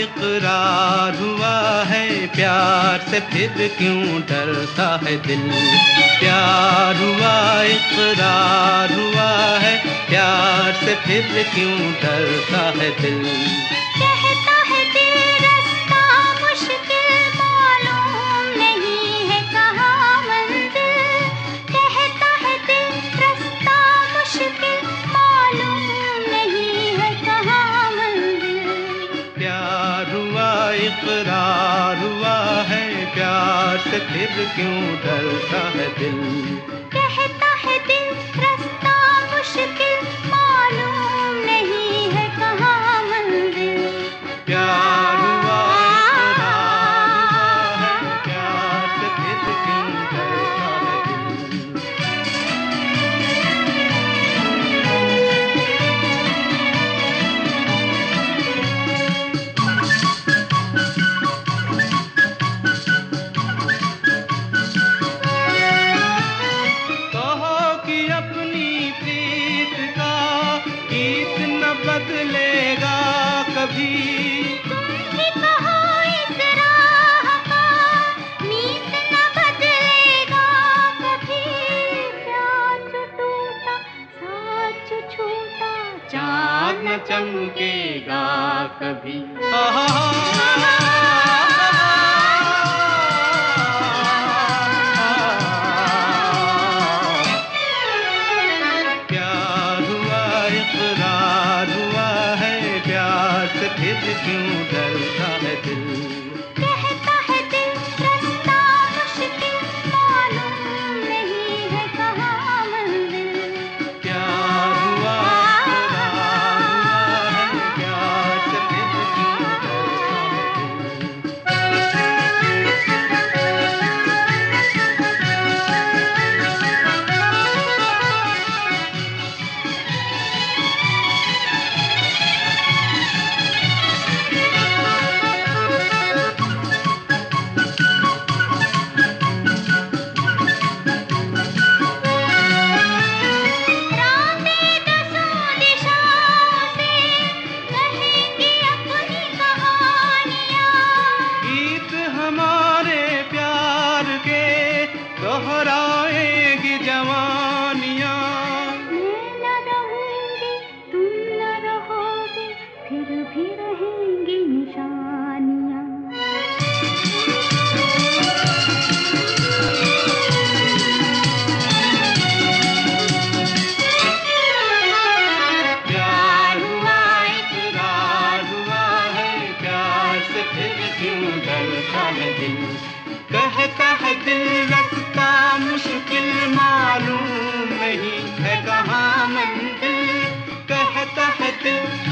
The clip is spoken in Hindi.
इकरार हुआ है, प्यार से फिर क्यों डरता है दिल। प्यार हुआ इकरार हुआ है, प्यार से फिर क्यों डरता है दिल। कहता है दिल रास्ता मुश्किल, मालूम नहीं है कहाँ मंजिल। कहता है दिल रास्ता मुश्किल, मालूम नहीं है कहाँ मंजिल। प्यार हुआ इकरार हुआ है, प्यार से फिर क्यों डरता है दिल। कहता है दिल रास्ता मुश्किल, मालूम नहीं है कहाँ मंजिल। प्यार हुआ इकरार हुआ है, प्यार से फिर क्यों डरता है दिल। बदलेगा कभी तुम ही कहो इस राह का, मीत न बदलेगा कभी। प्यार जो टूटा साथ जो छूटा, चाँद न चमकेगा कभी। प्यार हुआ इकरार हुआ है, प्यार से फिर क्यों डरता है दिल। कहता है दिल रास्ता मुश्किल, मालूम नहीं है कहाँ मंजिल। प्यार हुआ इकरार हुआ है, प्यार से फिर क्यों डरता है दिल। हमारे प्यार के दोहराएगी जवानियाँ। मैं न रहूंगी तुम न रहोगे, फिर भी रहेंगी निशानियाँ। प्यार हुआ इकरार हुआ है, प्यार से फिर क्यों डरता है दिल। कहता है दिल रास्ता मुश्किल, मालूम नहीं है कहाँ मंजिल। कहता है दिल